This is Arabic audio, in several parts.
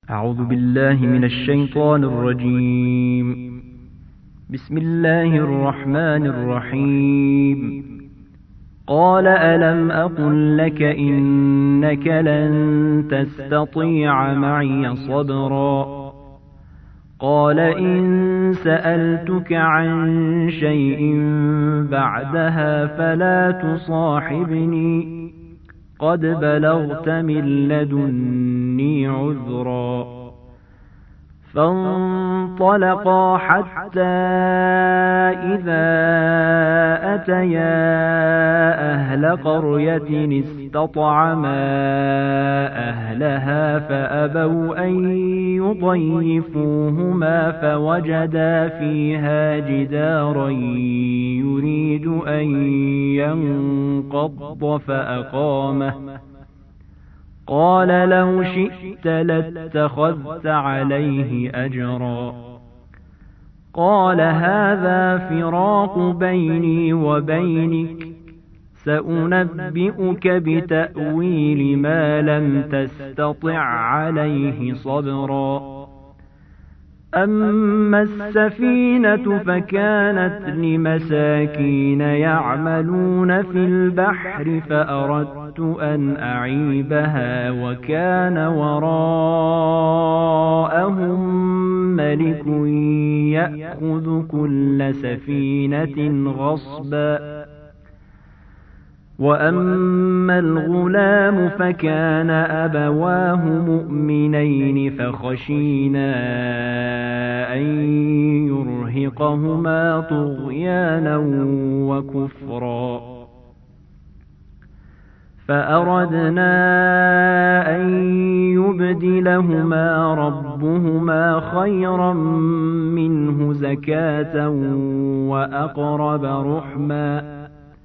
أعوذ بالله من الشيطان الرجيم. بسم الله الرحمن الرحيم. قال ألم أقل لك إنك لن تستطيع معي صبرا قال إن سألتك عن شيء بعدها فلا تصاحبني قد بلغت من لدني عذرا. فانطلقا حتى إذا أتيا أهل قرية استطعما أهلها فأبوا أن يضيفوهما فوجدا فيها جدارا يريد أن ينقض فأقامه قال لو شئت لاتخذت عليه أجرا. قال هذا فراق بيني وبينك سأنبئك بتأويل ما لم تستطع عليه صبرا. أما السفينة فكانت لمساكين يعملون في البحر فأردت أن أعيبها وكان وراءهم ملك يأخذ كل سفينة غصبا. وأما الغلام فكان أبواه مؤمنين فخشينا أن يرهقهما طغيانا وكفرا فأردنا أن يبدلهما ربهما خيرا منه زكاة وأقرب رحما.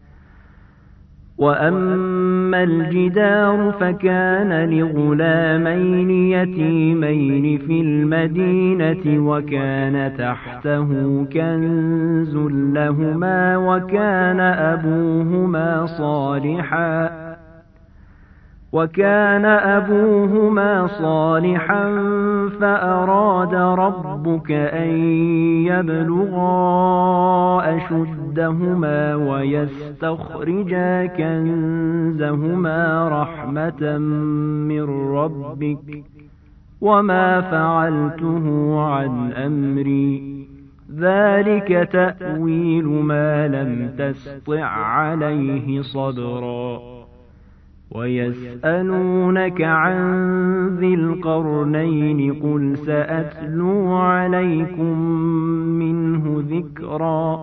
وأما الجدار فكان لغلامين يتيمين في المدينة وكان تحته كنز لهما وكان أبوهما صالحا فأراد ربك أن يبلغا أشدهما ويستخرجا كنزهما رحمة من ربك وما فعلته عن أمري ذلك تأويل ما لم تسطع عليه صبرا. ويسألونك عن ذي القرنين قل سأتلو عليكم منه ذكرا.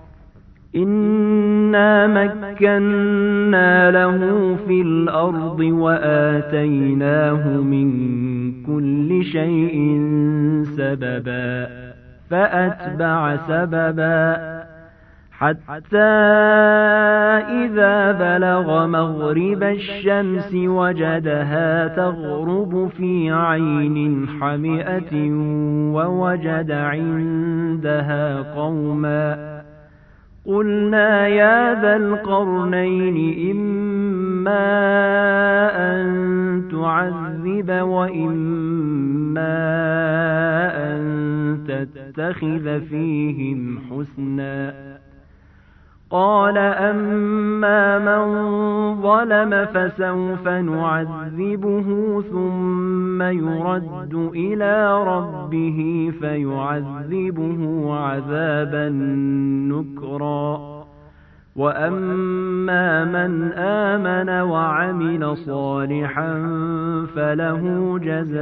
إنا مكنا له في الأرض وآتيناه من كل شيء سببا فأتبع سببا حتى إذا بلغ مغرب الشمس وجدها تغرب في عين حمئة ووجد عندها قوما قلنا يا ذا القرنين إما أن تعذب وإما أن تتخذ فيهم حسنا. قال أما من ظلم فسوف نعذبه ثم يرد إلى ربه فيعذبه عذابا نكرا. وأما من آمن وعمل صالحا فله جزاء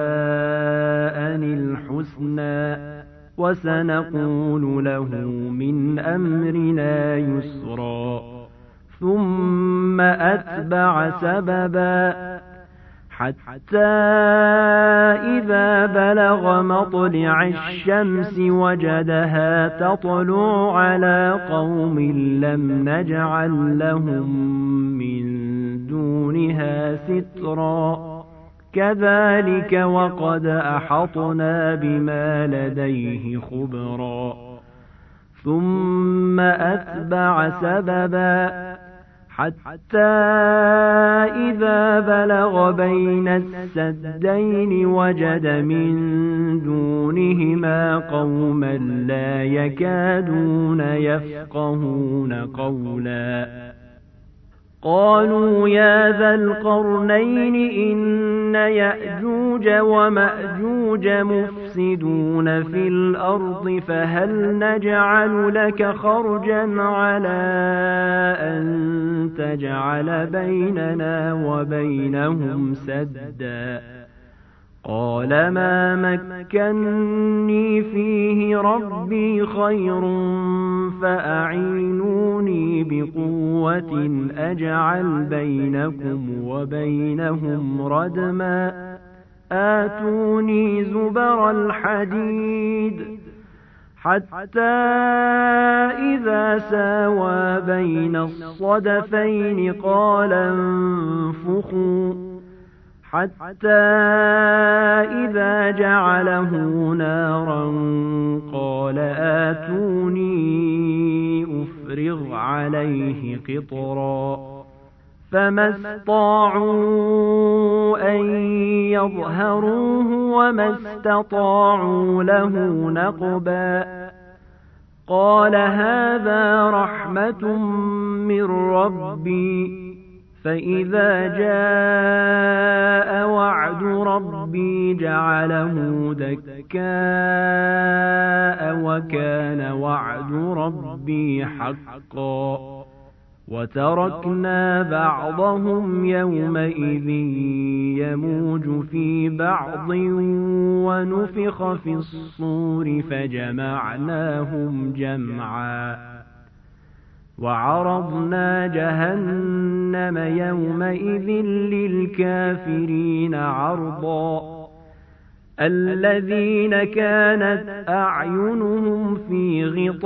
الحسنى وسنقول له من أمرنا يسرا. ثم أتبع سببا حتى إذا بلغ مطلع الشمس وجدها تطلع على قوم لم نجعل لهم من دونها سترا. كذلك وقد أحطنا بما لديه خبرا. ثم أتبع سببا حتى إذا بلغ بين السدين وجد من دونهما قوما لا يكادون يفقهون قولا قالوا يا ذا القرنين إن يأجوج ومأجوج مفسدون في الأرض فهل نجعل لك خرجا على أن تجعل بيننا وبينهم سدا قال ما مكني فيه ربي خير فأعينوني بقوة أجعل بينكم وبينهم ردما آتوني زبر الحديد حتى إذا ساوى بين الصدفين قال انفخوا حتى إذا جعله نارا قال آتوني أفرغ عليه قطرا فما استطاعوا أن يظهروه وما استطاعوا له نقبا قال هذا رحمة من ربي فإذا جاء وعد ربي جعله دكاء وكان وعد ربي حقا وتركنا بعضهم يومئذ يموج في بعض ونفخ في الصور فجمعناهم جمعا وعرضنا جهنم يومئذ للكافرين عرضا الذين كانت أعينهم في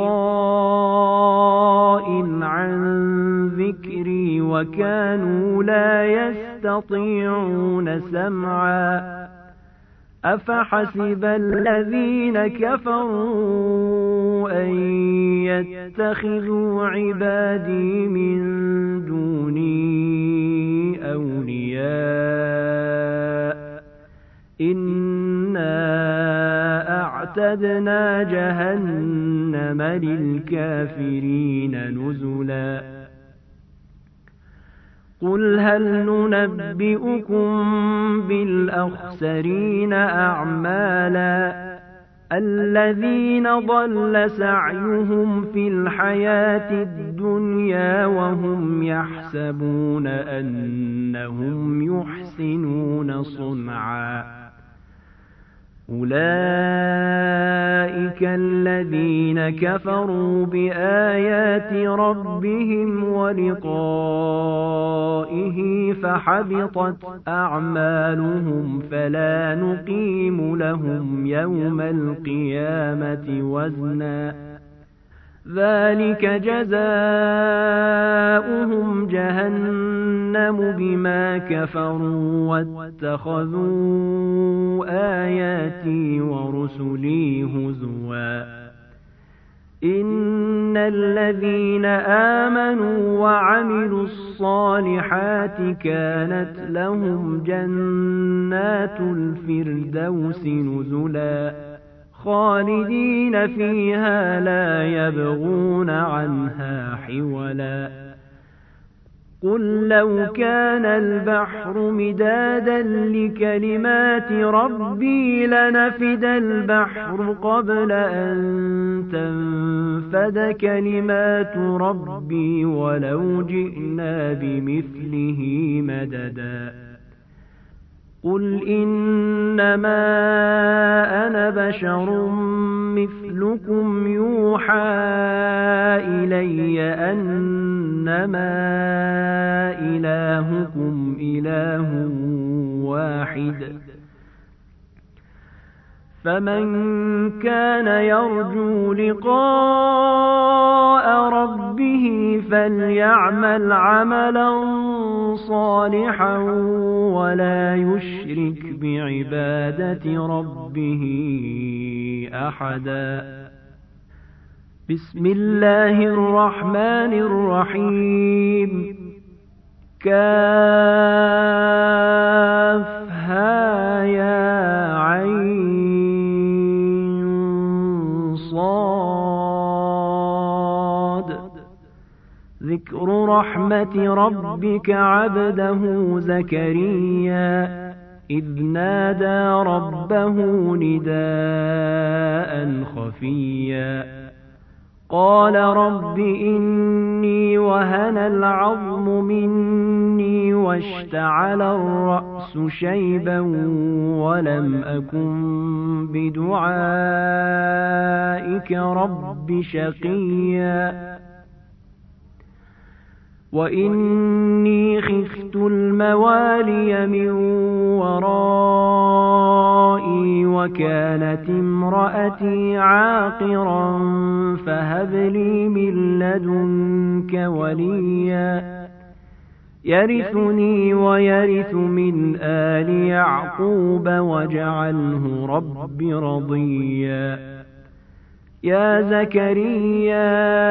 غطاء عن ذكري وكانوا لا يستطيعون سمعا أفحسب الذين كفروا أن يتخذوا عبادي من دوني أولياء إنا أعتدنا جهنم للكافرين نزلا قل هل ننبئكم بالأخسرين أعمالا الذين ضل سعيهم في الحياة الدنيا وهم يحسبون أنهم يحسنون صنعا أولئك الذين كفروا بآيات ربهم ولقائه فحبطت أعمالهم فلا نقيم لهم يوم القيامة وزنا ذلك جزاؤهم جهنم بما كفروا واتخذوا آياتي ورسلي هزوا إن الذين آمنوا وعملوا الصالحات كانت لهم جنات الفردوس نزلا خالدين فيها لا يبغون عنها حولا قل لو كان البحر مدادا لكلمات ربي لنفد البحر قبل أن تنفد كلمات ربي ولو جئنا بمثله مددا قل إنما أنا بشر مثلكم يوحى إلي أنما إلهكم إله واحد فمن كان يرجو لقاء ربه فليعمل عملا صالحا ولا يشرك بعبادة ربه أحدا بسم الله الرحمن الرحيم كافها يا عين صاد ذكر رحمة ربك عبده زكريا إذ نادى ربه نداء خفيا قال رب إني وهن العظم مني واشتعل الرأس شيبا ولم أكن بدعائك رب شقيا وإني خفت الموالي من ورائي وكانت امرأتي عاقرا فهب لي من لدنك وليا يرثني ويرث من آل يعقوب واجعله رب رضيا يا زكريا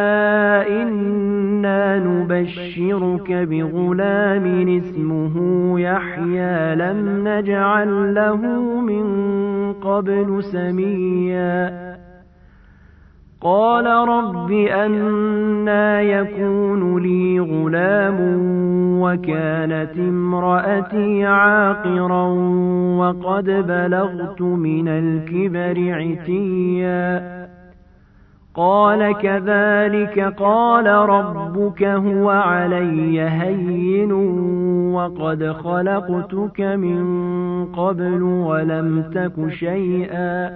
إنا نبشرك بغلام اسمه يحيى لم نجعل له من قبل سميا قال رب أنى يكون لي غلام وكانت امرأتي عاقرا وقد بلغت من الكبر عتيا قال كذلك قال ربك هو علي هين وقد خلقتك من قبل ولم تك شيئا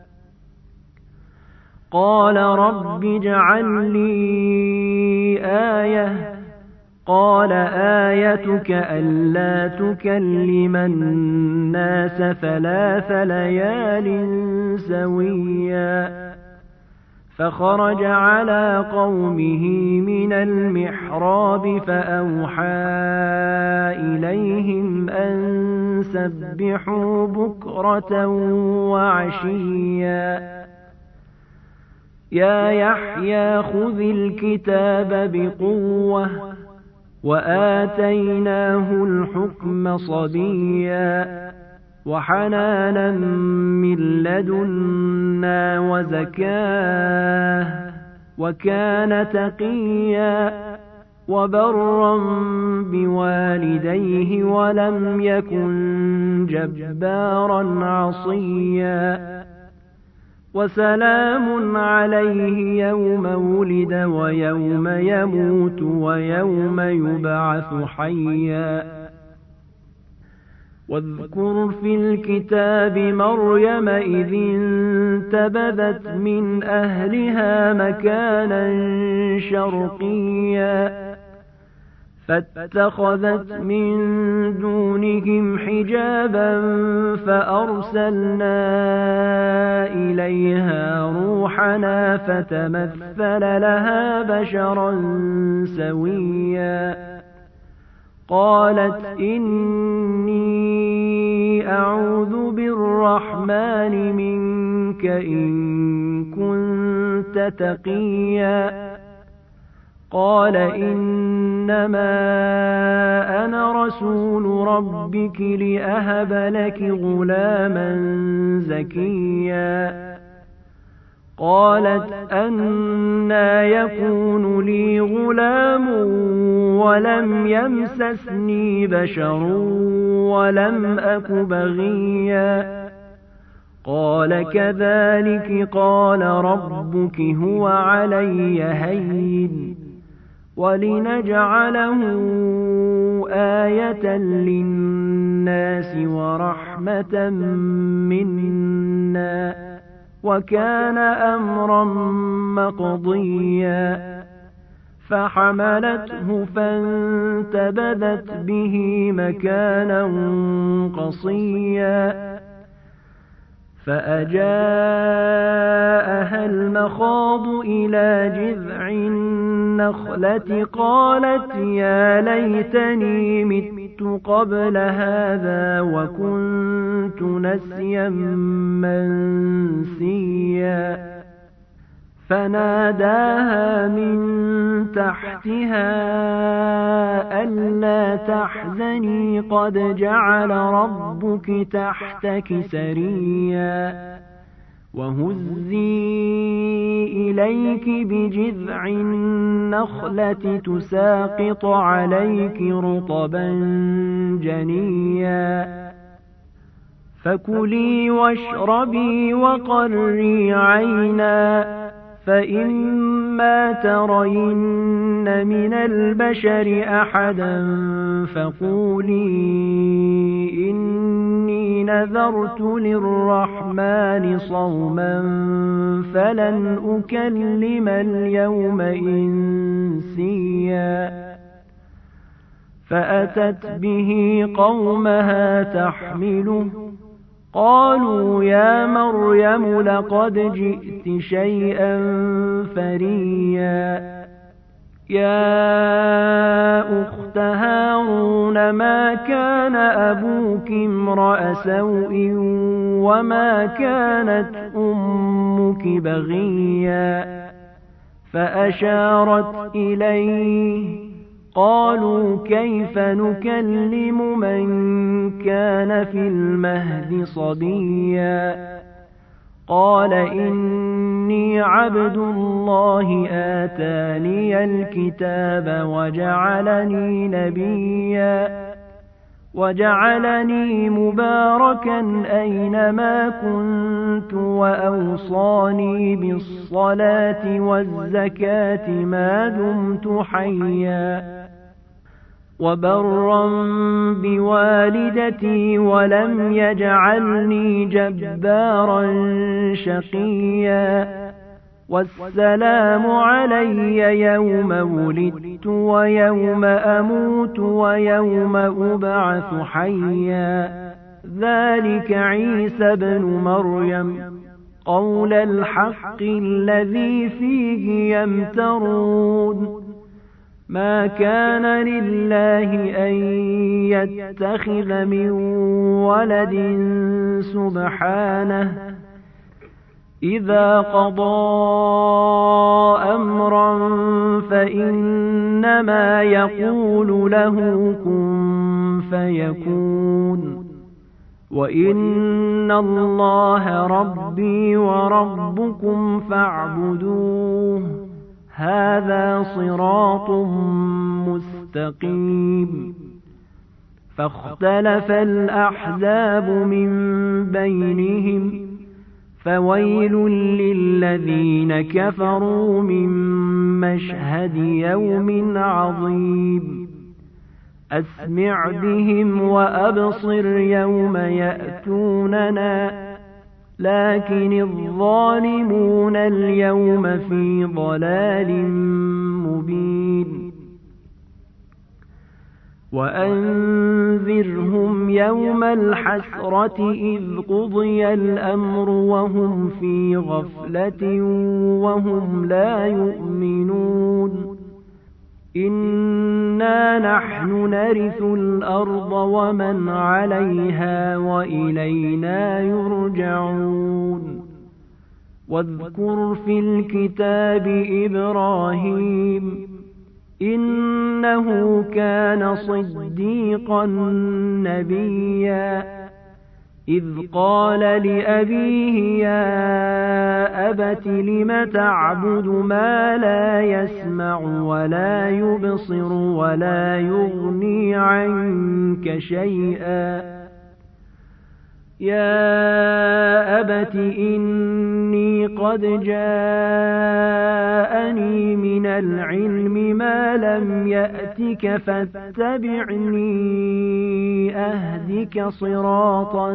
قال رب اجعل لي آية قال آيتك ألا تكلم الناس 3 ليال سويا فخرج على قومه من المحراب فأوحى إليهم أن سبحوا بكرة وعشيا يا يحيى خذ الكتاب بقوة وآتيناه الحكم صبيا وحنانا من لدنا وزكاه وكان تقيا وبرا بوالديه ولم يكن جبارا عصيا وسلام عليه يوم ولد ويوم يموت ويوم يبعث حيا واذكر في الكتاب مريم إذ انتبذت من أهلها مكانا شرقيا فاتخذت من دونهم حجابا فأرسلنا إليها روحنا فتمثل لها بشرا سويا قالت إني أعوذ بالرحمن منك إن كنت تقيا قال إنما أنا رسول ربك لأهب لك غلاما زكيا قالت أنى يكون لي غلام ولم يمسسني بشر ولم أك بغيا قال كذلك قال ربك هو علي هين ولنجعله آية للناس ورحمة منا وكان أمرا مقضيا فحملته فانتبذت به مكانا قصيا فأجاءها المخاض إلى جذع النخلة قالت يا ليتني مت قبل هذا وكنت نسيا منسيا فناداها من تحتها ألا تحزني قد جعل ربك تحتك سريا وهزي إليك بجذع النخلة تساقط عليك رطبا جنيا فكلي واشربي وقري عينا فإما ترين من البشر أحدا فقولي إني نذرت للرحمن صوما فلن أكلم اليوم إنسيا فأتت به قومها تحمله قالوا يا مريم لقد جئت شيئا فريا يا أخت هارون ما كان أبوك امرأ سوء وما كانت أمك بغيا فأشارت إليه قالوا كيف نكلم من كان في المهد صبيا قال إني عبد الله آتاني الكتاب وجعلني نبيا وجعلني مباركا أينما كنت وأوصاني بالصلاة والزكاة ما دمت حيا وبرا بوالدتي ولم يجعلني جبارا شقيا والسلام علي يوم ولدت ويوم أموت ويوم أبعث حيا ذلك عيسى بن مريم قول الحق الذي فيه يمترون ما كان لله أن يتخذ من ولد سبحانه إذا قضى أمرا فإنما يقول له كن فيكون وإن الله ربي وربكم فاعبدوه هذا صراط مستقيم فاختلف الأحزاب من بينهم فويل للذين كفروا من مشهد يوم عظيم أسمع بهم وأبصر يوم يأتوننا لكن الظالمون اليوم في ضلال مبين وأنذرهم يوم الحسرة إذ قضي الأمر وهم في غفلة وهم لا يؤمنون إنا نحن نرث الأرض ومن عليها وإلينا يرجعون واذكر في الكتاب إبراهيم إنه كان صديقا نبيا إذ قال لأبيه يا أبت لم تعبد ما لا يسمع ولا يبصر ولا يغني عنك شيئا يا أبت إني قد جاءني من العلم ما لم يأتك فاتبعني أهدك صراطا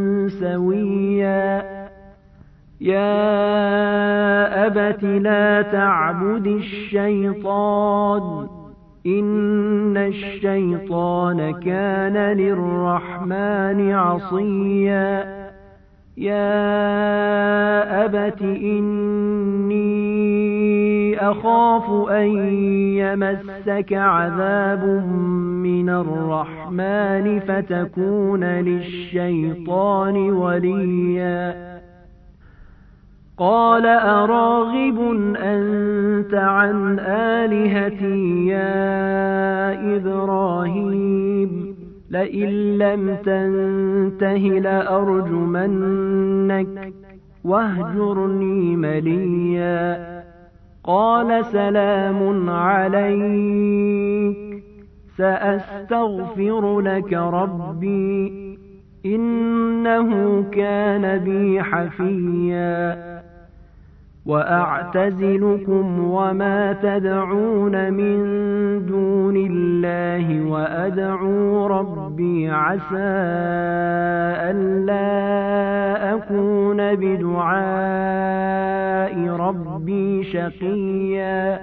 سويا يا أبت لا تعبد الشيطان إن الشيطان كان للرحمن عصيا يا أبت إني أخاف أن يمسك عذاب من الرحمن فتكون للشيطان وليا قال أراغب أنت عن آلهتي يا إبراهيم لئن لم تنته لأرجمنك واهجرني مليا قال سلام عليك سأستغفر لك ربي إنه كان بي حفيا وأعتزلكم وما تدعون من دون الله وأدعو ربي عسى ألا أكون بدعاء ربي شقيا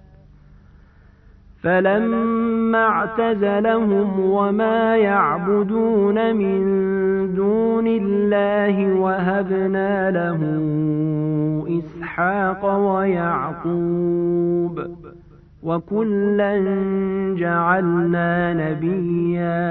فلما اعتزلهم وما يعبدون من دون الله وهبنا له إسحاق ويعقوب وكلا جعلنا نبيا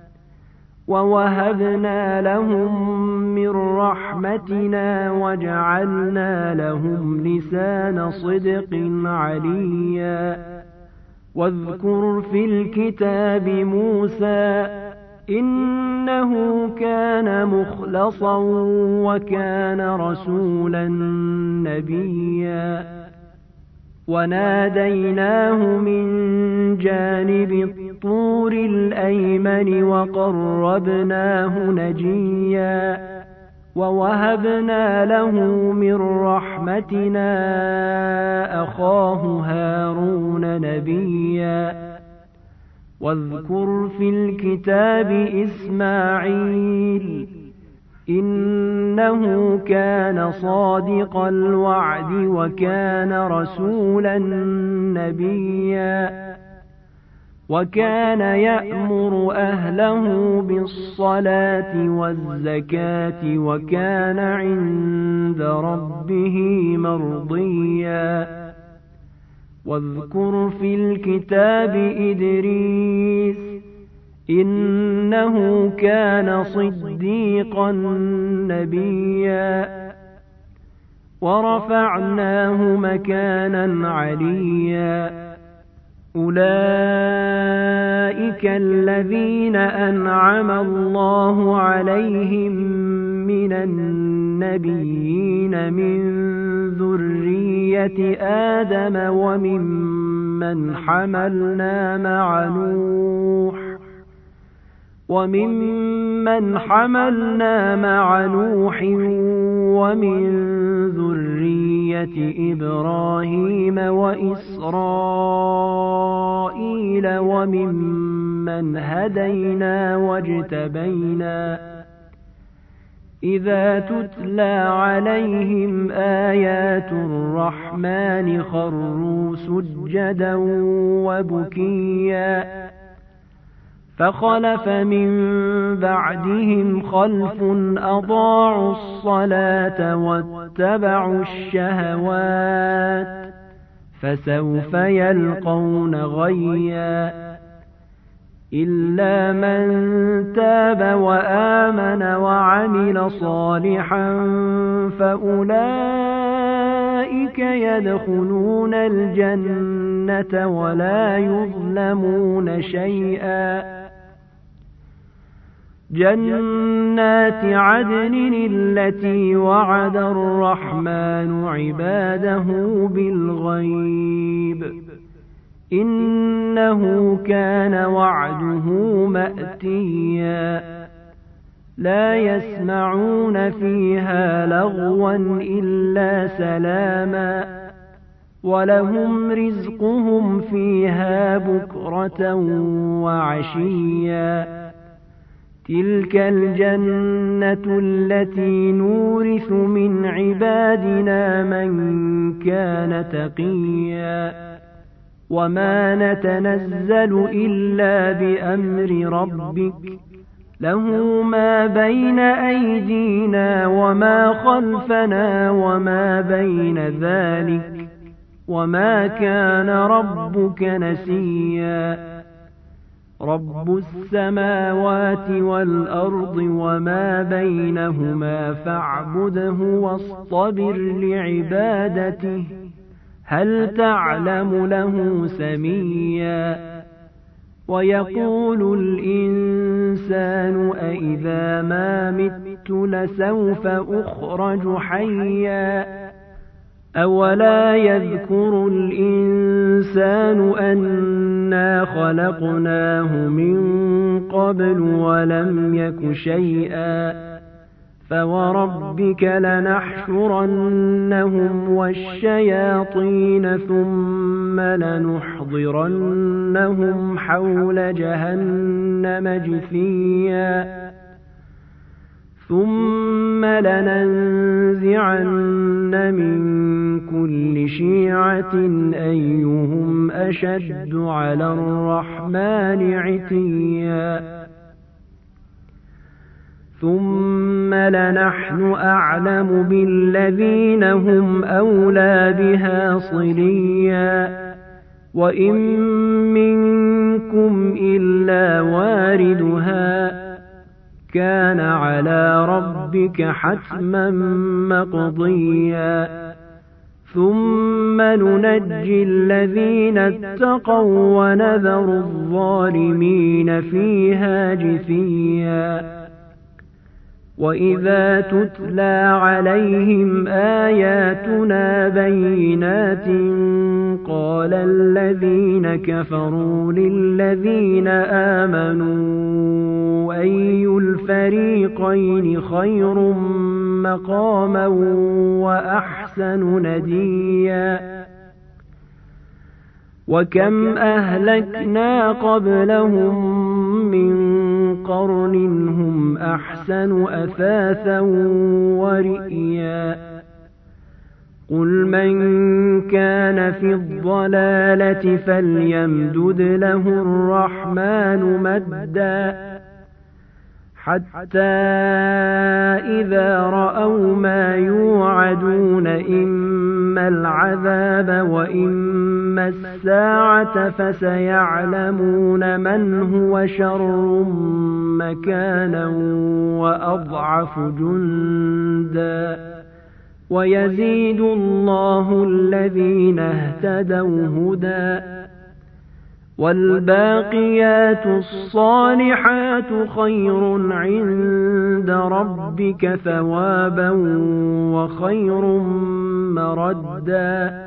ووهبنا لهم من رحمتنا وجعلنا لهم لسان صدق عليا واذكر في الكتاب موسى إنه كان مخلصا وكان رسولا نبيا وناديناه من جانب الطور الأيمن وقربناه نجيا ووهبنا له من رحمتنا أخاه هارون نبيا واذكر في الكتاب إسماعيل إنه كان صادق الوعد وكان رسولا نبيا وكان يأمر أهله بالصلاة والزكاة وكان عند ربه مرضيا واذكر في الكتاب إدريس إنه كان صديقا نبيا ورفعناه مكانا عليا أولئك الذين أنعم الله عليهم من النبيين من ذرية آدم وممن حملنا مع نوح ومن ذرية إبراهيم وإسرائيل وممن هدينا واجتبينا إذا تتلى عليهم آيات الرحمن خروا سجدا وبكيا فخلف من بعدهم خلف أضاعوا الصلاة واتبعوا الشهوات فسوف يلقون غيا إلا من تاب وآمن وعمل صالحا فأولئك يدخلون الجنة ولا يظلمون شيئا جنات عدن التي وعد الرحمن عباده بالغيب إنه كان وعده مأتيا لا يسمعون فيها لغوا إلا سلاما ولهم رزقهم فيها بكرة وعشيا تلك الجنة التي نورث من عبادنا من كان تقيا وما نتنزل إلا بأمر ربك له ما بين أيدينا وما خلفنا وما بين ذلك وما كان ربك نسيا رب السماوات والأرض وما بينهما فاعبده واصطبر لعبادته هل تعلم له سميا ويقول الإنسان أإذا ما مت لسوف أخرج حيا أولا يذكر الإنسان أنا خلقناه من قبل ولم يك شيئا فوربك لنحشرنهم والشياطين ثم لنحضرنهم حول جهنم جثيا ثم لننزعن من كل شيعة أيهم أشد على الرحمن عتيا ثم لنحن أعلم بالذين هم أولى بها صليا وإن منكم إلا واردها كان على ربك حتما مقضيا ثم ننجي الذين اتقوا ونذر الظالمين فيها جثيا وإذا تتلى عليهم آياتنا بينات قال الذين كفروا للذين آمنوا أي الفريقين خير مقاما وأحسن نديا وكم أهلكنا قبلهم من قرن هم أحسن أثاثا ورئيا قل من كان في الضلالة فليمدد له الرحمن مدا حتى إذا رأوا ما يوعدون إما العذاب وإما الساعة فسيعلمون من هو شر مكانا وأضعف جندا ويزيد الله الذين اهتدوا هدى والباقيات الصالحات خير عند ربك ثوابا وخير مردا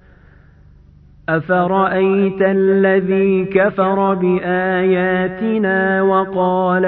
أفرأيت الذي كفر بآياتنا وقال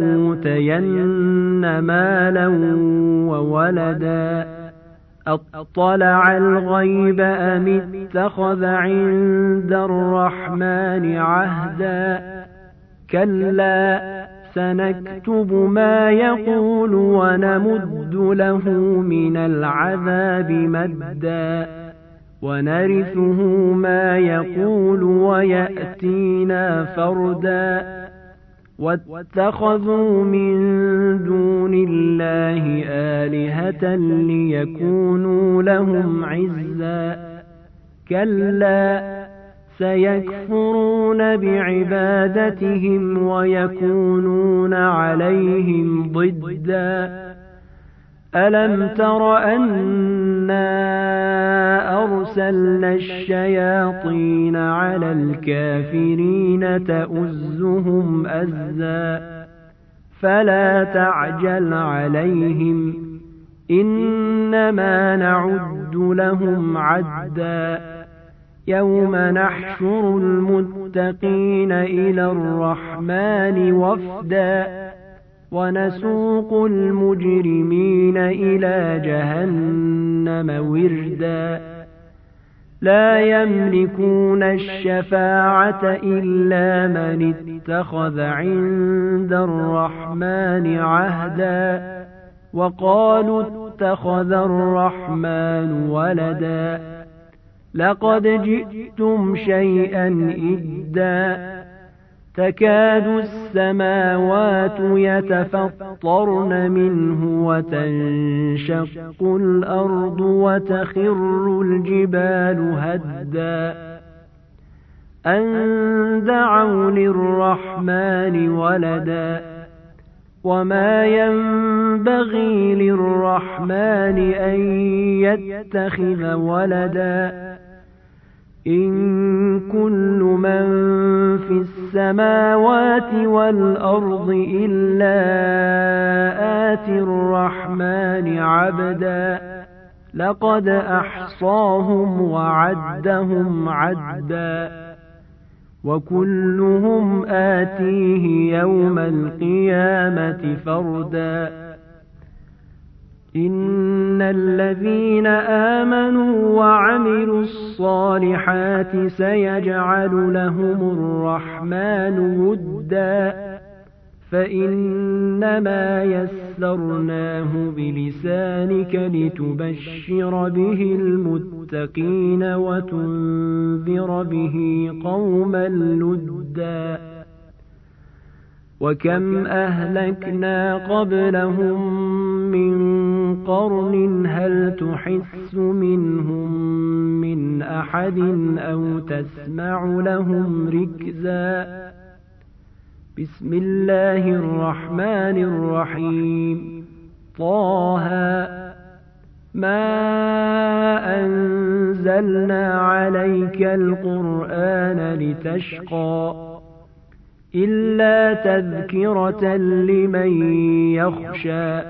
لأوتين مالا وولدا أطلع الغيب أم اتخذ عند الرحمن عهدا كلا سنكتب ما يقول ونمد له من العذاب مدا ونرثه ما يقول ويأتينا فردا واتخذوا من دون الله آلهة ليكونوا لهم عزا كلا سيكفرون بعبادتهم ويكونون عليهم ضدا ألم تر أنا أرسلنا الشياطين على الكافرين تؤزهم أزا فلا تعجل عليهم إنما نعد لهم عدا يوم نحشر المتقين إلى الرحمن وفدا ونسوق المجرمين إلى جهنم وردا لا يملكون الشفاعة إلا من اتخذ عند الرحمن عهدا وقالوا اتخذ الرحمن ولدا لقد جئتم شيئا إدا تكاد السماوات يتفطرن منه وتنشق الأرض وتخر الجبال هدا أن دعوا للرحمن ولدا وما ينبغي للرحمن أن يتخذ ولدا إن كل من في السماوات والأرض إلا آتي الرحمن عبدا لقد أحصاهم وعدهم عدا وكلهم آتيه يوم القيامة فردا إن الذين آمنوا وعملوا الصالحات سيجعل لهم الرحمن ودا فإنما يسرناه بلسانك لتبشر به المتقين وتنذر به قوما لدا وكم أهلكنا قبلهم من قرن هل تحس منهم من أحد أو تسمع لهم ركزا بسم الله الرحمن الرحيم طه ما أنزلنا عليك القرآن لتشقى إلا تذكرة لمن يخشى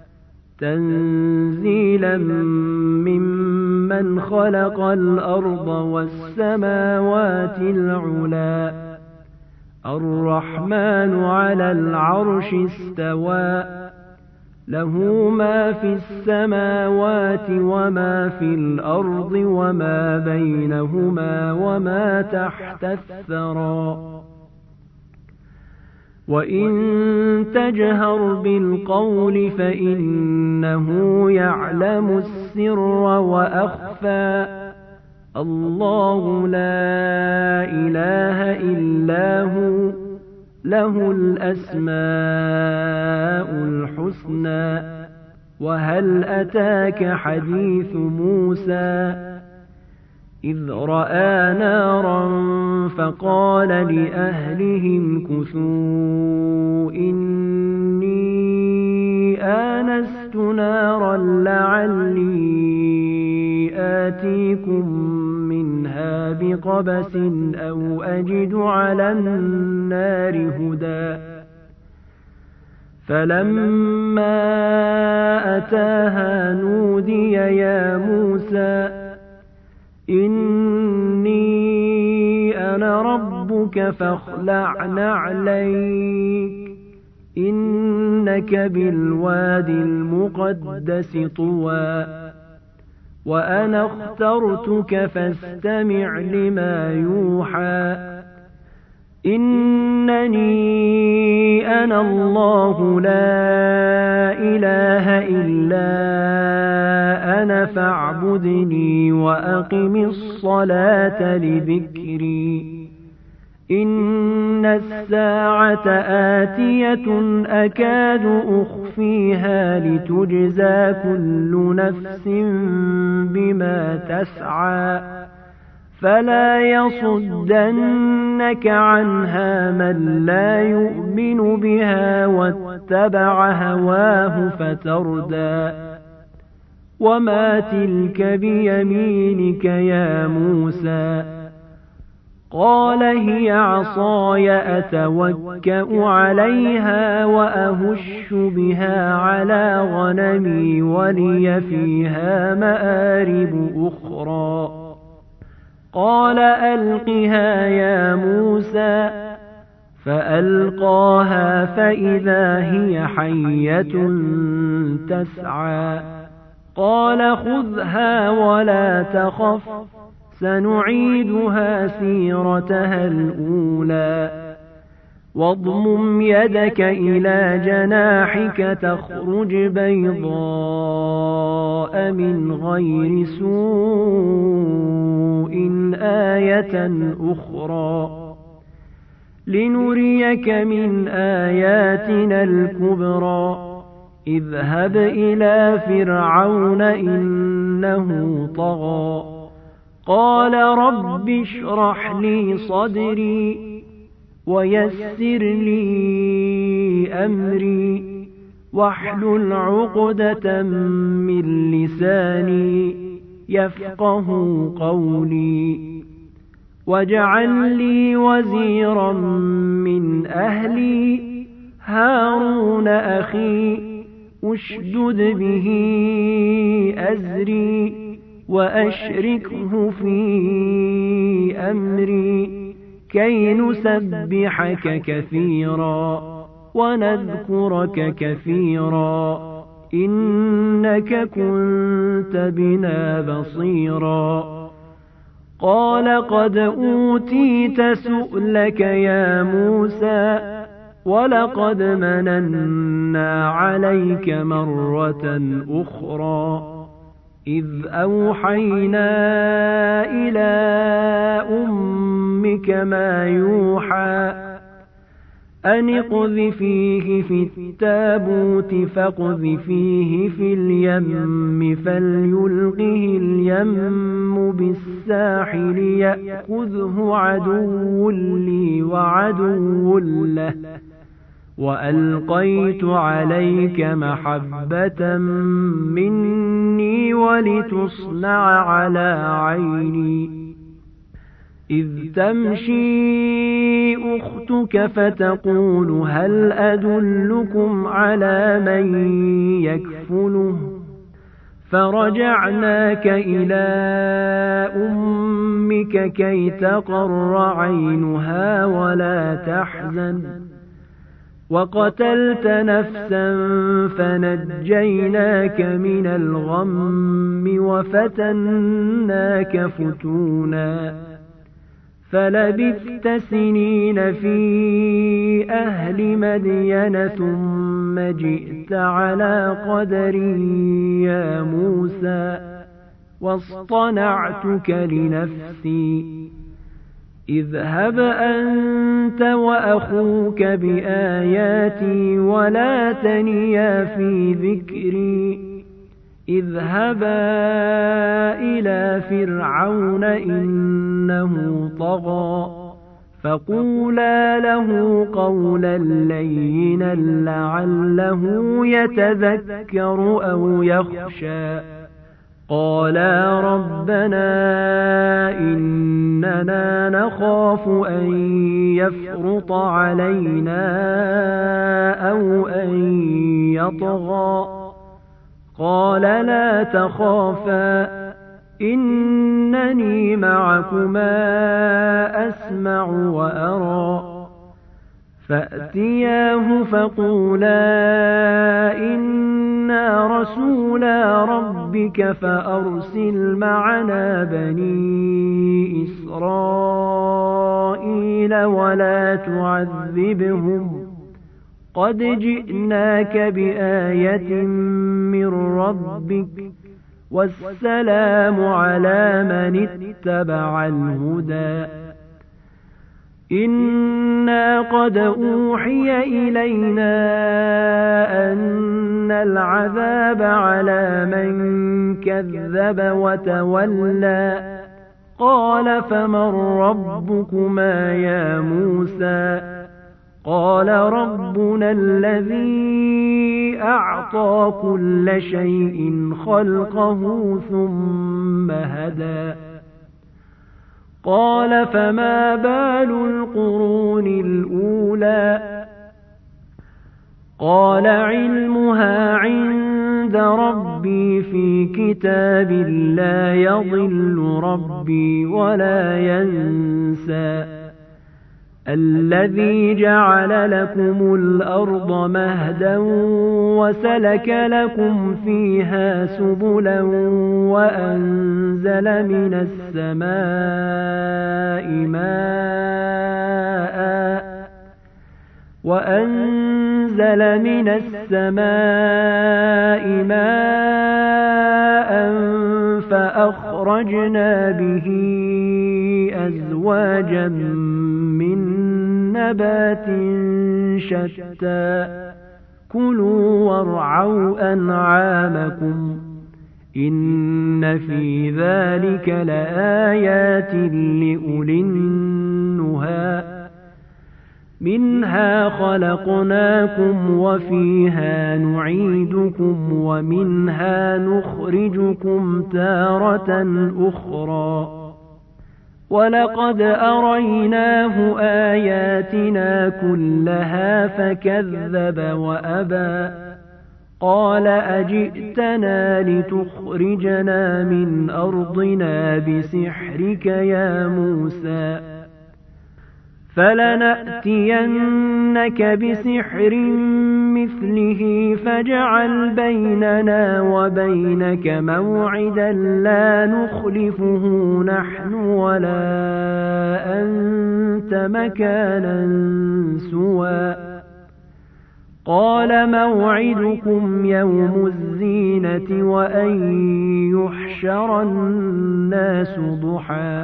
تنزيلا ممن خلق الأرض والسماوات العلا الرحمن على العرش استوى له ما في السماوات وما في الأرض وما بينهما وما تحت الثرى وإن تجهر بالقول فإنه يعلم السر وأخفى الله لا إله إلا هو له الأسماء الحسنى وهل أتاك حديث موسى إذ رأى نارا فقال لأهلهم كثوا إني آنست نارا لعلي آتيكم منها بقبس أو أجد على النار هدى فلما أتاها نودي يا موسى إني أنا ربك فاخلع نعليك إنك بالوادي المقدس طوى وأنا اخترتك فاستمع لما يوحى إنني أنا الله لا إله إلا أنا فاعبدني وأقم الصلاة لذكري إن الساعة آتية أكاد أخفيها لتجزى كل نفس بما تسعى فلا يصدنك عنها من لا يؤمن بها واتبع هواه فتردى وما تلك بيمينك يا موسى قال هي عصاي أتوكأ عليها وأهش بها على غنمي ولي فيها مآرب أخرى قال ألقها يا موسى فألقاها فإذا هي حية تسعى قال خذها ولا تخف سنعيدها سيرتها الأولى واضمم يدك إلى جناحك تخرج بيضاء من غير سوء آية أخرى لنريك من آياتنا الكبرى اذهب إلى فرعون إنه طغى قال رب اشرح لي صدري ويسر لي أمري واحلل عقدة من لساني يفقه قولي واجعل لي وزيرا من أهلي هارون أخي اشدد به أزري وأشركه في أمري كي نسبحك كثيرا ونذكرك كثيرا إنك كنت بنا بصيرا قال قد أوتيت سؤلك يا موسى ولقد مننا عليك مرة أخرى إذ أوحينا إلى أمك ما يوحى أن اقذفيه في التابوت فاقذفيه في اليم فليلقه اليم بالساحل يأخذه عدو لي وعدو له وألقيت عليك محبة مني ولتصنع على عيني إذ تمشي أختك فتقول هل أدلكم على من يكفله فرجعناك إلى أمك كي تقر عينها ولا تحزن وقتلت نفسا فنجيناك من الغم وفتناك فتونا فلبثت سنين في أهل مدين ثم جئت على قدري يا موسى واصطنعتك لنفسي اذهب أنت وأخوك بآياتي ولا تنيا في ذكري اذهبا إلى فرعون إنه طغى فقولا له قولا لينا لعله يتذكر أو يخشى قالا ربنا إننا نخاف أن يفرط علينا أو أن يطغى قال لا تخافا إنني معكما أسمع وأرى فأتياه فقولا إنا رسولا ربك فأرسل معنا بني إسرائيل ولا تعذبهم قد جئناك بآية من ربك والسلام على من اتبع الهدى إنا قد أوحي إلينا أن العذاب على من كذب وتولى قال فمن ربكما يا موسى قال ربنا الذي أعطى كل شيء خلقه ثم هدى قال فما بال القرون الأولى قال علمها عند ربي في كتاب لا يضل ربي ولا ينسى الذي جعل لكم الأرض مهدا وسلك لكم فيها سبلا وأنزل من السماء ماء فأخرجنا به أزواجا من نبات شتى كلوا وارعوا أنعامكم إن في ذلك لآيات لأولي النهى منها خلقناكم وفيها نعيدكم ومنها نخرجكم تارة أخرى ولقد أريناه آياتنا كلها فكذب وأبى قال أجئتنا لتخرجنا من أرضنا بسحرك يا موسى فلنأتينك بسحر مثله فاجعل بيننا وبينك موعدا لا نخلفه نحن ولا أنت مكانا سوى قال موعدكم يوم الزينة وأن يحشر الناس ضحى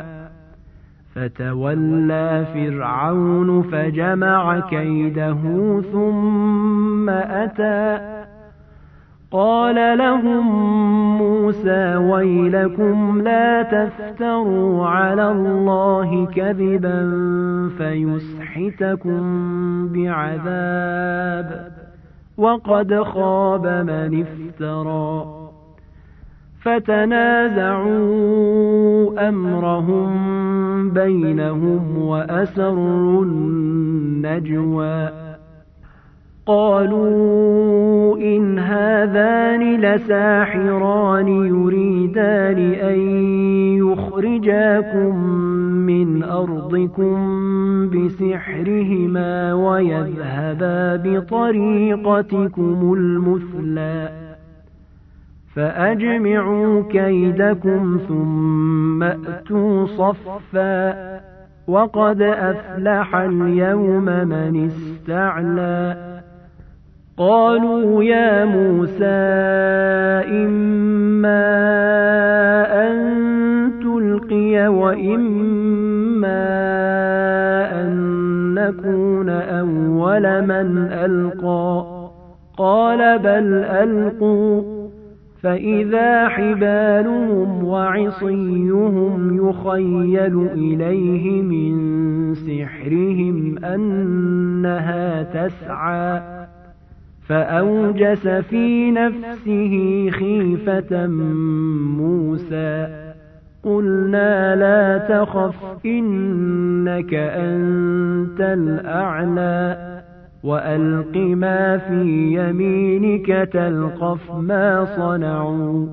فتولى فرعون فجمع كيده ثم أتى قال لهم موسى ويلكم لا تفتروا على الله كذبا فيسحتكم بعذاب وقد خاب من افترى فتنازعوا أمرهم بينهم وأسروا النجوى قالوا إن هذان لساحران يريدان أن يخرجاكم من أرضكم بسحرهما ويذهبا بطريقتكم المثلى فأجمعوا كيدكم ثم أتوا صفا وقد أفلح اليوم من استعلى قالوا يا موسى إما أن تلقي وإما أن نكون أول من ألقى قال بل ألقوا فإذا حبالهم وعصيهم يخيل إليه من سحرهم أنها تسعى فأوجس في نفسه خيفة موسى قلنا لا تخف إنك أنت الأعلى وألق ما في يمينك تلقف ما صنعوا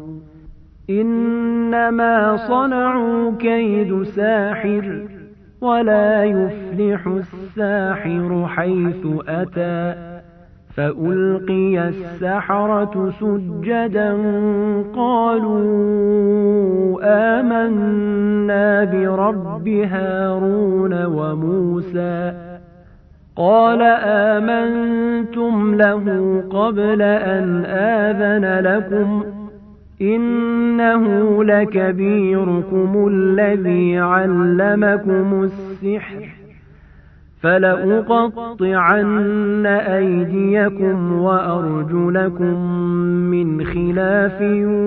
إنما صنعوا كيد ساحر ولا يفلح الساحر حيث أتى فألقي السحرة سجدا قالوا آمنا برب هارون وموسى قال آمنتم له قبل أن آذن لكم إنه لكبيركم الذي علمكم السحر فلأقطعن أيديكم وأرجلكم من خلاف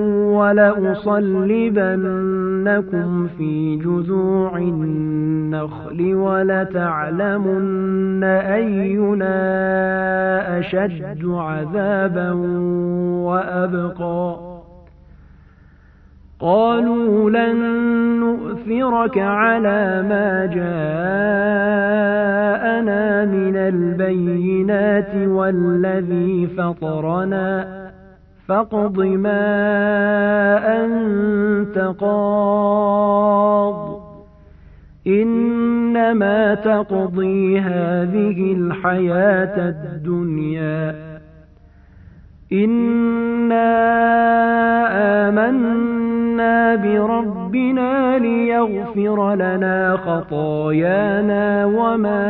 ولأصلبنكم في جذوع النخل ولتعلمن أينا أشد عذابا وأبقى قالوا لن نؤثرك على ما جاءنا من البينات والذي فطرنا فاقض ما أنت قاض إنما تقضي هذه الحياة الدنيا إنا آمنا بربنا ليغفر لنا خطايانا وما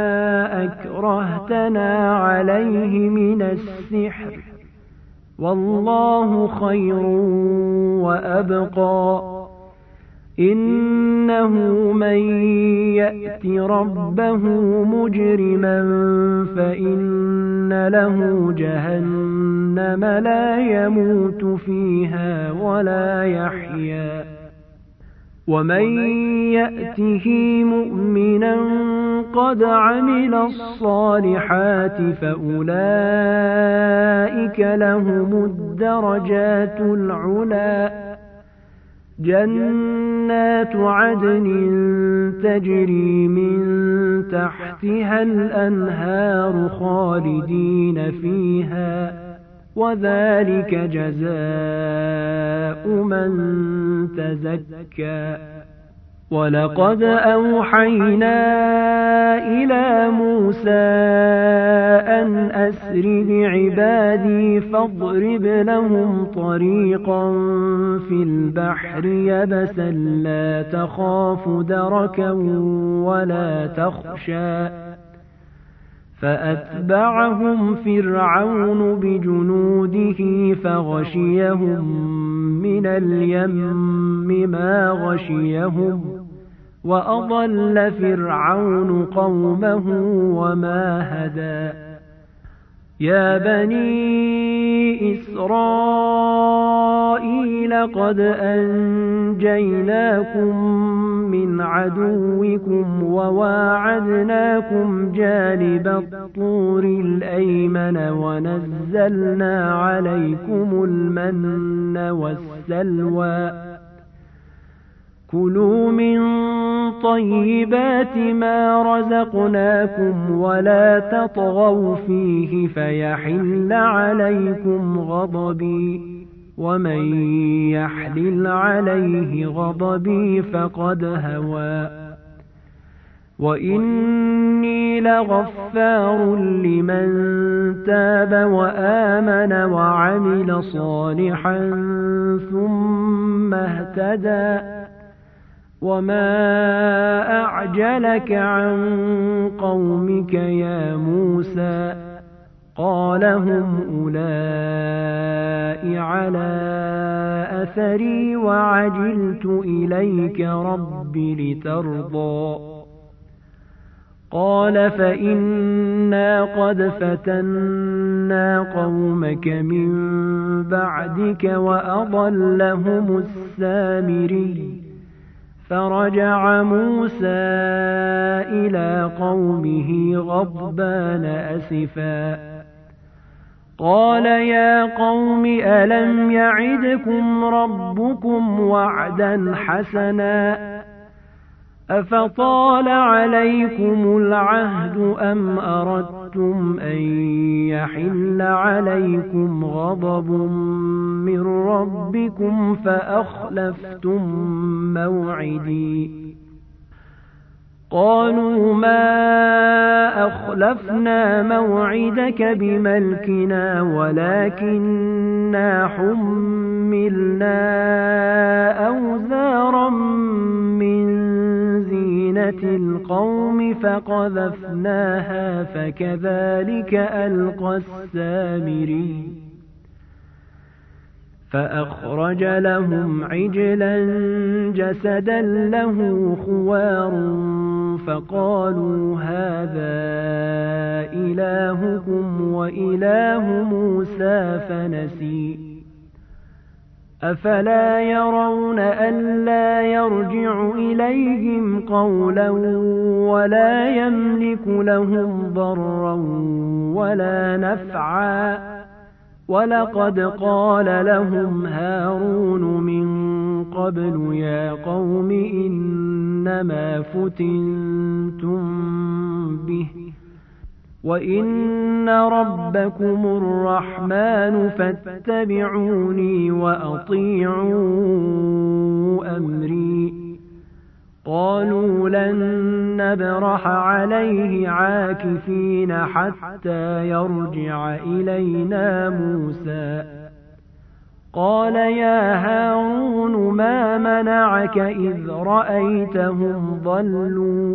أكرهتنا عليه من السحر والله خير وأبقى إنه من يأت ربه مجرما فإن له جهنم لا يموت فيها ولا يحيا ومن يأته مؤمنا قد عمل الصالحات فأولئك لهم الدرجات العلى جنات عدن تجري من تحتها الأنهار خالدين فيها وذلك جزاء من تزكى ولقد أوحينا إلى موسى أن أسر بعبادي فاضرب لهم طريقا في البحر يبسا لا تخاف دركا ولا تخشى فأتبعهم فرعون بجنوده فغشيهم من اليم ما غشيهم وأضل فرعون قومه وما هدى يا بني إسرائيل قد أنجيناكم من عدوكم وواعدناكم جانب الطور الأيمن ونزلنا عليكم المن والسلوى كلوا من طيبات ما رزقناكم ولا تطغوا فيه فيحل عليكم غضبي ومن يحلل عليه غضبي فقد هوى وإني لغفار لمن تاب وآمن وعمل صالحا ثم اهتدى وما أعجلك عن قومك يا موسى قال هم أولئك على أثري وعجلت إليك رب لترضى قال فإنا قد فتنا قومك من بعدك وأضلهم السامري فرجع موسى إلى قومه غضبان أسفا قال يا قوم ألم يعدكم ربكم وعدا حسنا أفطال عليكم العهد أم أردتم أن يحل عليكم غضب من ربكم فأخلفتم موعدي قالوا ما أخلفنا موعدك بملكنا ولكننا حملنا أوزارا من زينة القوم فقذفناها فكذلك ألقى السامري فأخرج لهم عجلا جسدا له خوار فقالوا هذا إلهكم وإله موسى فنسي أفلا يرون ألا يرجع إليهم قولا ولا يملك لهم ضرا ولا نفعا ولقد قال لهم هارون من قبل يا قوم إنما فتنتم به وإن ربكم الرحمن فاتبعوني وأطيعوا أمري قالوا لن نبرح عليه عاكفين حتى يرجع إلينا موسى قال يا هارون ما منعك إذ رأيتهم ضلوا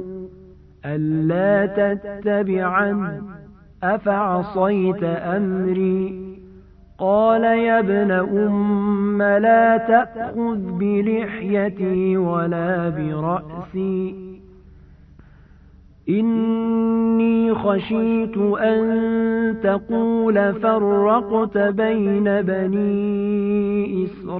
ألا تتبعن أفعصيت أمري قال يا ابن أم لا تأخذ بلحيتي ولا برأسي إني خشيت أن تقول فرقت بين بني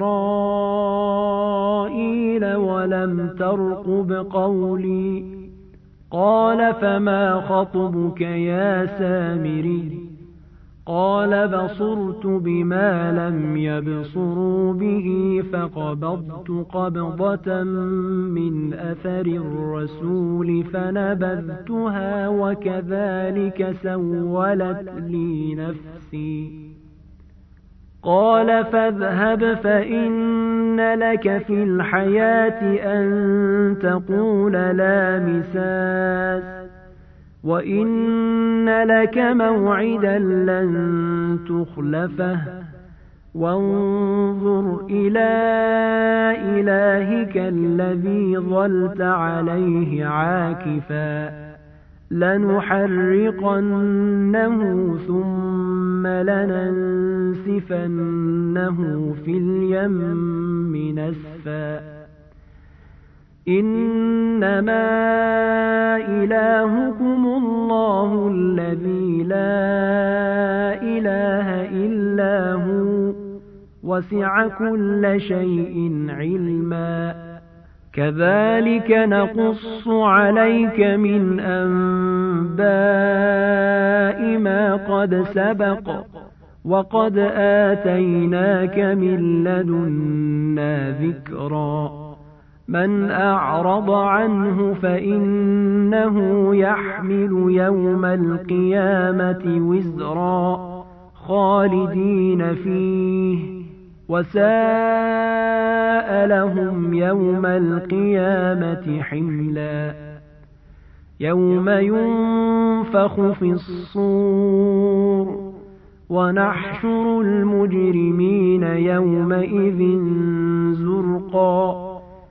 إسرائيل ولم ترقب قولي قال فما خطبك يا سامري قال بصرت بما لم يبصروا به فقبضت قبضة من أثر الرسول فنبذتها وكذلك سولت لي نفسي قال فاذهب فإن لك في الحياة أن تقول لا مساس وإن لك موعدا لن تخلفه وانظر إلى إلهك الذي ظلت عليه عاكفا لنحرقنه ثم لننسفنه في اليم نسفا إنما إلهكم الله الذي لا إله إلا هو وسع كل شيء علما كذلك نقص عليك من أنباء ما قد سبق وقد آتيناك من لدنا ذكرا من أعرض عنه فإنه يحمل يوم القيامة وزرا خالدين فيه وساء لهم يوم القيامة حملا يوم ينفخ في الصور ونحشر المجرمين يومئذ زرقا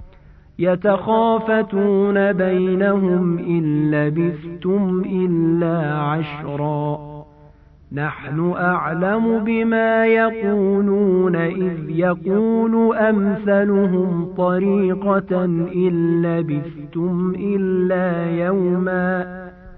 يتخافتون بينهم إن لبثتم إلا عشرا نحن أعلم بما يقولون إذ يقول أمثلهم طريقة إن لبثتم إلا يوما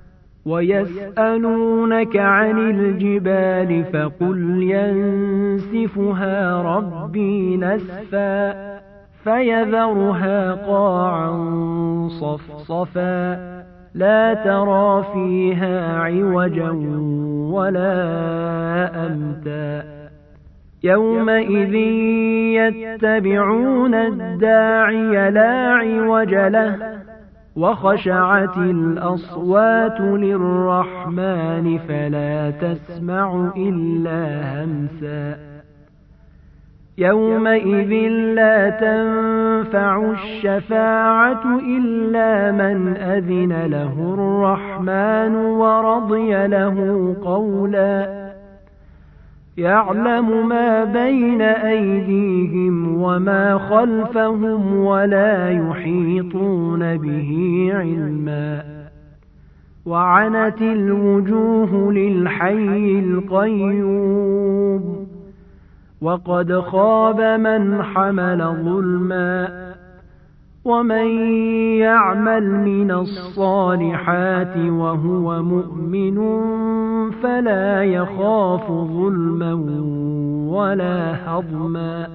ويسألونك عن الجبال فقل ينسفها ربي نسفا فيذرها قاعا صفصفا لا ترى فيها عوجا ولا أمتا يومئذ يتبعون الداعي لا عوج له وخشعت الأصوات للرحمن فلا تسمع إلا همسا يومئذ لا تنفع الشفاعة إلا من أذن له الرحمن ورضي له قولا يعلم ما بين أيديهم وما خلفهم ولا يحيطون به علما وعنت الوجوه للحي القيوم وقد خاب من حمل ظلما ومن يعمل من الصالحات وهو مؤمن فلا يخاف ظلما ولا هضما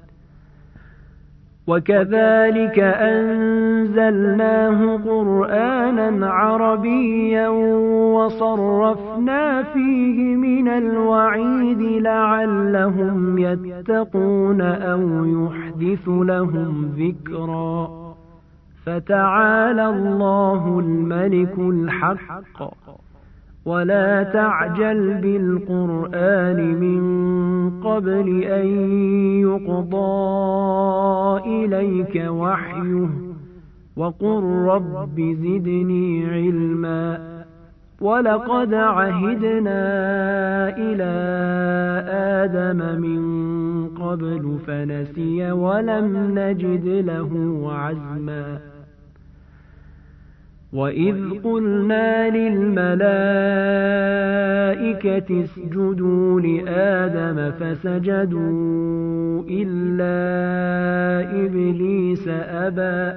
وكذلك أنزلناه قرآنا عربيا وصرفنا فيه من الوعيد لعلهم يتقون أو يحدث لهم ذكرا فتعالى الله الملك الحق ولا تعجل بالقرآن من قبل أن يقضى إليك وحيه وقل رب زدني علما ولقد عهدنا إلى آدم من قبل فنسي ولم نجد له عزما وإذ قلنا للملائكة اسجدوا لآدم فسجدوا إلا إبليس أبى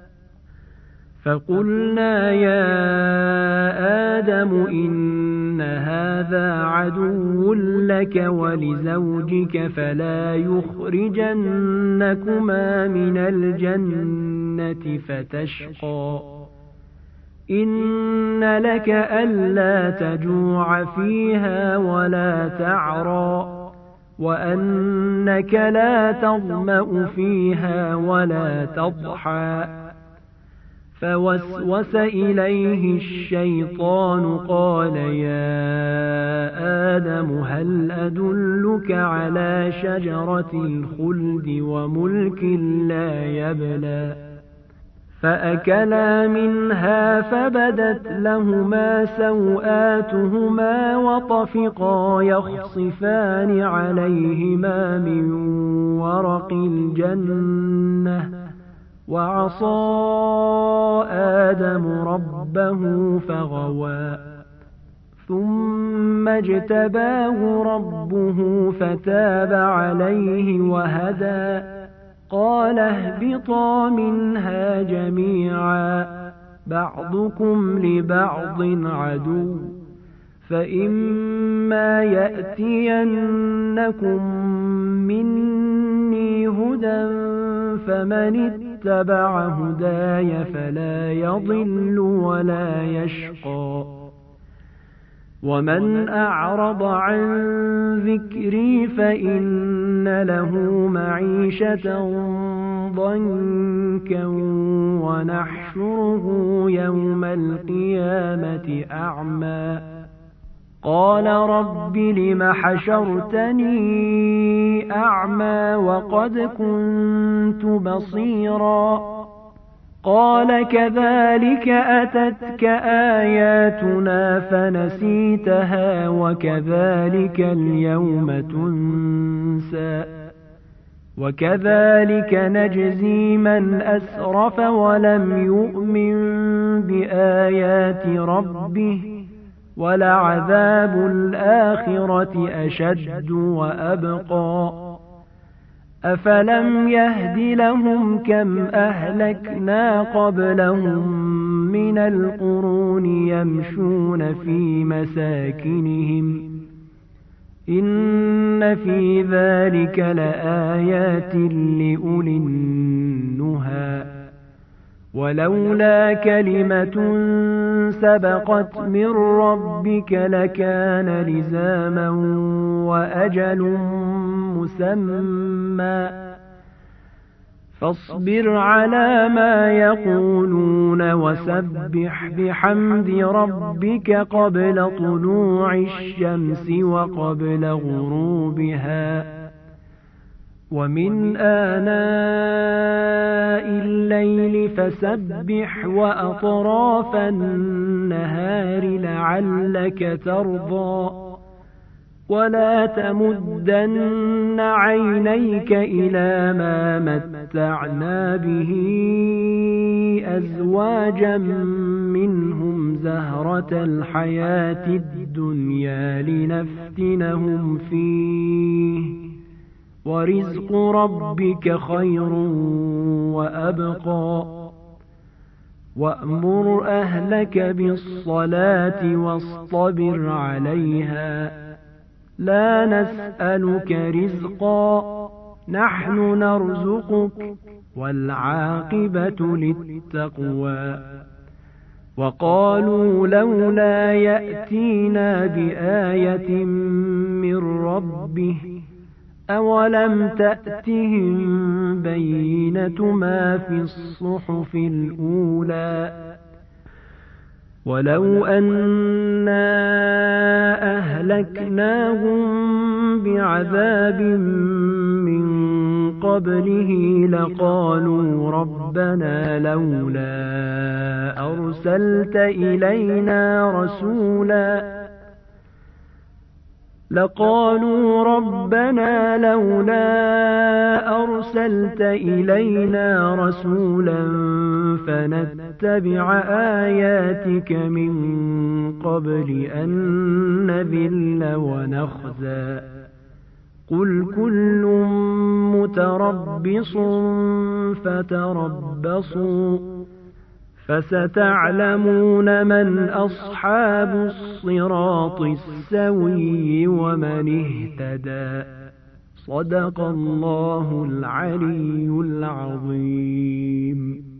فقلنا يا آدم إن هذا عدو لك ولزوجك فلا يخرجنكما من الجنة فتشقى إن لك ألا تجوع فيها ولا تعرى وأنك لا تظمأ فيها ولا تضحى فوسوس إليه الشيطان قال يا آدم هل أدلك على شجرة الخلد وملك لا يبلى فأكلا منها فبدت لهما سوآتهما وطفقا يخصفان عليهما من ورق الجنة وعصى آدم ربه فغوى ثم اجتباه ربه فتاب عليه وهدى قال اهبطا منها جميعا بعضكم لبعض عدو فإما يأتينكم مني هدى فمن اتبع هداي فلا يضل ولا يشقى ومن أعرض عن ذكري فإن له معيشة ضنكا ونحشره يوم القيامة أعمى قال رب لم حشرتني أعمى وقد كنت بصيرا قال كذلك أتتك آياتنا فنسيتها وكذلك اليوم تنسى وكذلك نجزي من أسرف ولم يؤمن بآيات ربه ولعذاب الآخرة أشد وأبقى أفلم يهد لهم كم أهلكنا قبلهم من القرون يمشون في مساكنهم إن في ذلك لآيات لأولي النهى ولولا كلمة سبقت من ربك لكان لزاما وأجل مسمى فاصبر على ما يقولون وسبح بحمد ربك قبل طلوع الشمس وقبل غروبها ومن آناء الليل فسبح وأطراف النهار لعلك ترضى ولا تمدن عينيك إلى ما متعنا به أزواجا منهم زهرة الحياة الدنيا لنفتنهم فيه ورزق ربك خير وأبقى وأمر أهلك بالصلاة واصطبر عليها لا نسألك رزقا نحن نرزقك والعاقبة للتقوى وقالوا لولا يأتينا بآية من ربه أولم تأتهم بينة ما في الصحف الأولى ولو أنا أهلكناهم بعذاب من قبله لقالوا ربنا لولا أرسلت إلينا رسولا أرسلت إلينا رسولا فنتبع آياتك من قبل أن نذل ونخزى قل كل متربص فتربصوا فستعلمون من أصحاب الصراط السوي ومن اهتدى صدق الله العلي العظيم.